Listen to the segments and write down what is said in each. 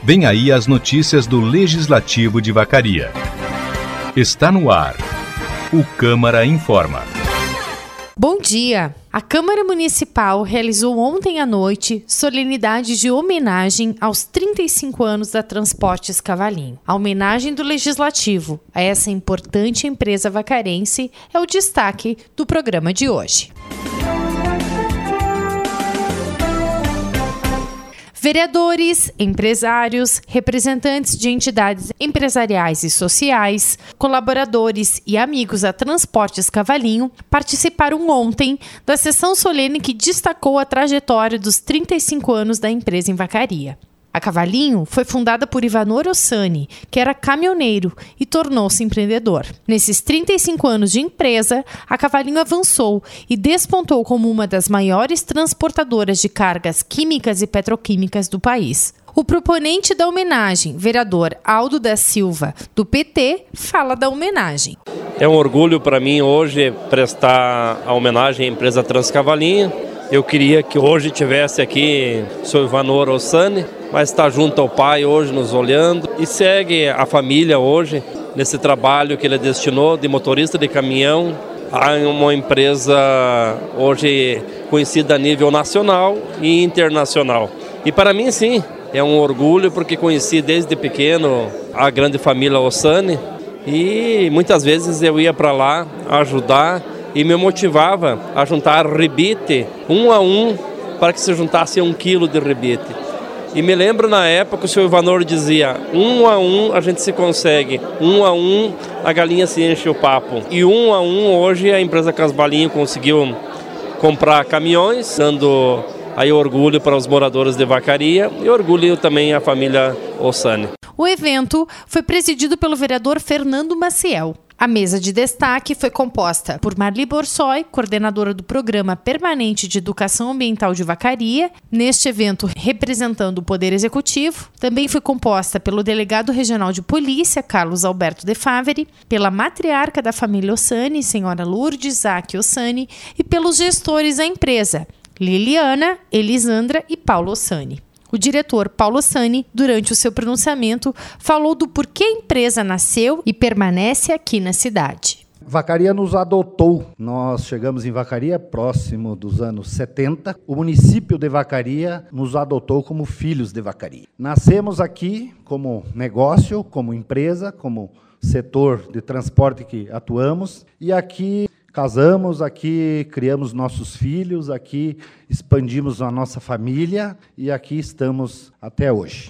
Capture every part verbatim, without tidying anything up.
Vem aí as notícias do Legislativo de Vacaria. Está no ar. O Câmara Informa. Bom dia! A Câmara Municipal realizou ontem à noite solenidade de homenagem aos trinta e cinco anos da Transportes Cavalinho. A homenagem do Legislativo a essa importante empresa vacarense é o destaque do programa de hoje. Vereadores, empresários, representantes de entidades empresariais e sociais, colaboradores e amigos da Transportes Cavalinho participaram ontem da sessão solene que destacou a trajetória dos trinta e cinco anos da empresa em Vacaria. A Cavalinho foi fundada por Ivanor Ossani, que era caminhoneiro e tornou-se empreendedor. Nesses trinta e cinco anos de empresa, a Cavalinho avançou e despontou como uma das maiores transportadoras de cargas químicas e petroquímicas do país. O proponente da homenagem, vereador Aldo da Silva, do P T, fala da homenagem. É um orgulho para mim hoje prestar a homenagem à empresa Transcavalinho. Eu queria que hoje tivesse aqui o seu Ivanor Ossani, mas está junto ao pai hoje nos olhando e segue a família hoje nesse trabalho que ele destinou de motorista de caminhão a uma empresa hoje conhecida a nível nacional e internacional. E para mim sim, é um orgulho porque conheci desde pequeno a grande família Ossani e muitas vezes eu ia para lá ajudar e me motivava a juntar rebite um a um para que se juntasse um quilo de rebite. E me lembro na época o senhor Ivanor dizia, um a um a gente se consegue, um a um a galinha se enche o papo. E um a um hoje a empresa Casbalinho conseguiu comprar caminhões, dando aí orgulho para os moradores de Vacaria e orgulho também a família Ossani. O evento foi presidido pelo vereador Fernando Maciel. A mesa de destaque foi composta por Marli Borsoi, coordenadora do Programa Permanente de Educação Ambiental de Vacaria, neste evento representando o Poder Executivo. Também foi composta pelo delegado regional de polícia, Carlos Alberto de Faveri, pela matriarca da família Ossani, senhora Lourdes Zac Ossani, e pelos gestores da empresa, Liliana, Elisandra e Paulo Ossani. O diretor Paulo Ossani, durante o seu pronunciamento, falou do porquê a empresa nasceu e permanece aqui na cidade. Vacaria nos adotou. Nós chegamos em Vacaria próximo dos anos setenta. O município de Vacaria nos adotou como filhos de Vacaria. Nascemos aqui como negócio, como empresa, como setor de transporte que atuamos e aqui casamos, aqui criamos nossos filhos, aqui expandimos a nossa família e aqui estamos até hoje.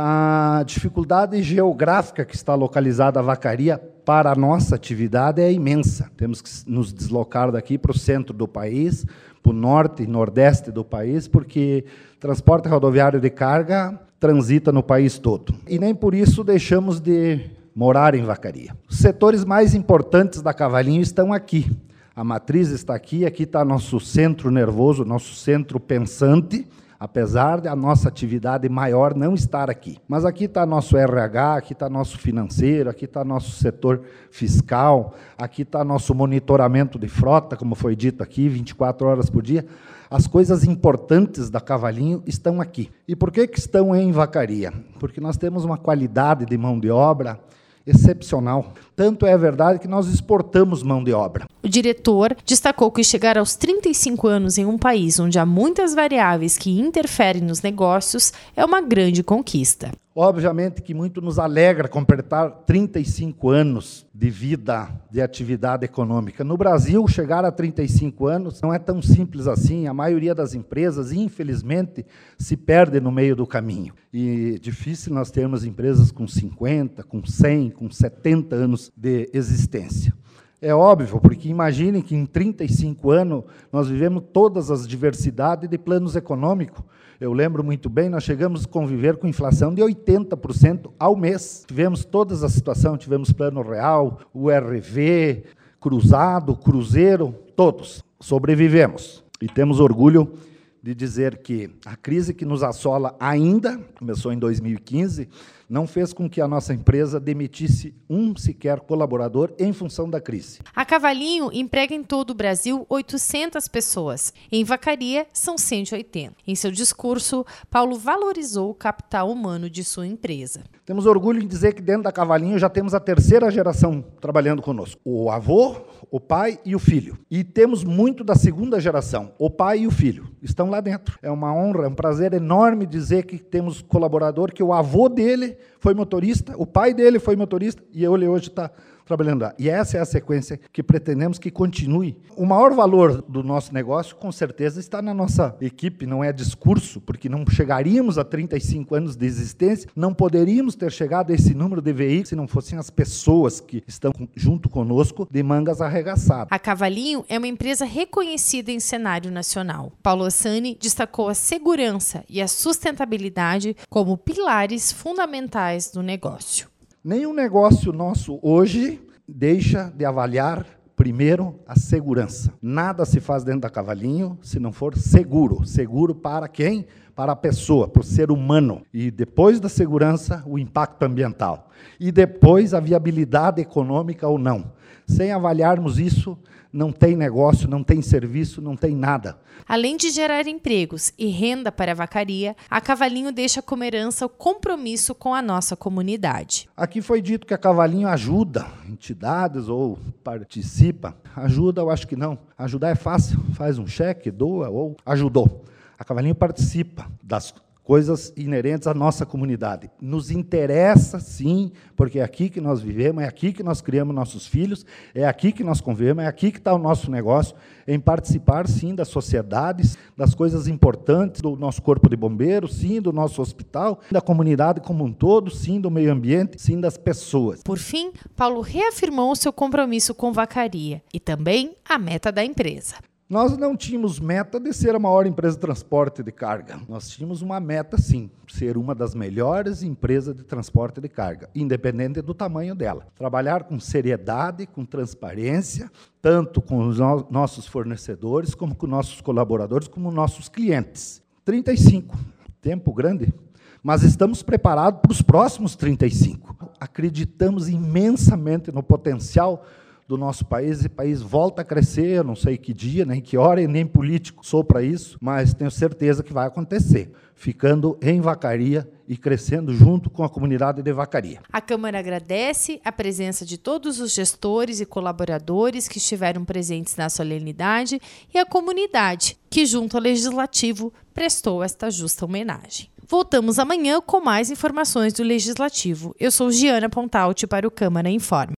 A dificuldade geográfica que está localizada a Vacaria para a nossa atividade é imensa. Temos que nos deslocar daqui para o centro do país, para o norte e nordeste do país, porque transporte rodoviário de carga transita no país todo. E nem por isso deixamos de morar em Vacaria. Os setores mais importantes da Cavalinho estão aqui. A matriz está aqui, aqui está nosso centro nervoso, nosso centro pensante, apesar da nossa atividade maior não estar aqui. Mas aqui está nosso R H, aqui está nosso financeiro, aqui está nosso setor fiscal, aqui está nosso monitoramento de frota, como foi dito aqui, vinte e quatro horas por dia. As coisas importantes da Cavalinho estão aqui. E por que que estão em Vacaria? Porque nós temos uma qualidade de mão de obra excepcional. Tanto é verdade que nós exportamos mão de obra. O diretor destacou que chegar aos trinta e cinco anos em um país onde há muitas variáveis que interferem nos negócios é uma grande conquista. Obviamente que muito nos alegra completar trinta e cinco anos de vida, de atividade econômica. No Brasil, chegar a trinta e cinco anos não é tão simples assim. A maioria das empresas, infelizmente, se perde no meio do caminho. E é difícil nós termos empresas com cinquenta, com cem, com setenta anos de existência. É óbvio, porque imaginem que em trinta e cinco anos nós vivemos todas as diversidades de planos econômicos. Eu lembro muito bem, nós chegamos a conviver com inflação de oitenta por cento ao mês. Tivemos todas as situações, tivemos plano real, U R V, cruzado, cruzeiro, todos. Sobrevivemos. E temos orgulho de dizer que a crise que nos assola ainda, começou em dois mil e quinze, não fez com que a nossa empresa demitisse um sequer colaborador em função da crise. A Cavalinho emprega em todo o Brasil oitocentas pessoas. Em Vacaria, são cento e oitenta. Em seu discurso, Paulo valorizou o capital humano de sua empresa. Temos orgulho em dizer que dentro da Cavalinho já temos a terceira geração trabalhando conosco. O avô, o pai e o filho. E temos muito da segunda geração, o pai e o filho. Estão lá dentro. É uma honra, é um prazer enorme dizer que temos colaborador, que o avô dele foi motorista, o pai dele foi motorista e ele hoje está trabalhando lá. E essa é a sequência que pretendemos que continue. O maior valor do nosso negócio, com certeza, está na nossa equipe, não é discurso, porque não chegaríamos a trinta e cinco anos de existência, não poderíamos ter chegado a esse número de veículos se não fossem as pessoas que estão junto conosco de mangas arregaçadas. A Cavalinho é uma empresa reconhecida em cenário nacional. Paulo Ossani destacou a segurança e a sustentabilidade como pilares fundamentais do negócio. Nenhum negócio nosso hoje deixa de avaliar primeiro a segurança. Nada se faz dentro da Cavalinho se não for seguro. Seguro para quem? Para a pessoa, para o ser humano. E depois da segurança, o impacto ambiental. E depois a viabilidade econômica ou não. Sem avaliarmos isso, não tem negócio, não tem serviço, não tem nada. Além de gerar empregos e renda para a Vacaria, a Cavalinho deixa como herança o compromisso com a nossa comunidade. Aqui foi dito que a Cavalinho ajuda entidades ou participa. Ajuda, eu acho que não. Ajudar é fácil, faz um cheque, doa ou ajudou. A Cavalinho participa das coisas inerentes à nossa comunidade. Nos interessa, sim, porque é aqui que nós vivemos, é aqui que nós criamos nossos filhos, é aqui que nós convivemos, é aqui que está o nosso negócio, em participar, sim, das sociedades, das coisas importantes do nosso corpo de bombeiros, sim, do nosso hospital, da comunidade como um todo, sim, do meio ambiente, sim, das pessoas. Por fim, Paulo reafirmou o seu compromisso com Vacaria e também a meta da empresa. Nós não tínhamos meta de ser a maior empresa de transporte de carga. Nós tínhamos uma meta, sim, ser uma das melhores empresas de transporte de carga, independente do tamanho dela. Trabalhar com seriedade, com transparência, tanto com os no- nossos fornecedores, como com nossos colaboradores, como nossos clientes. trinta e cinco, tempo grande, mas estamos preparados para os próximos trinta e cinco. Acreditamos imensamente no potencial do nosso país, e o país volta a crescer, eu não sei que dia, nem que hora, e nem político sou para isso, mas tenho certeza que vai acontecer, ficando em Vacaria e crescendo junto com a comunidade de Vacaria. A Câmara agradece a presença de todos os gestores e colaboradores que estiveram presentes na solenidade e a comunidade, que junto ao Legislativo prestou esta justa homenagem. Voltamos amanhã com mais informações do Legislativo. Eu sou Giana Pontalti para o Câmara Informa.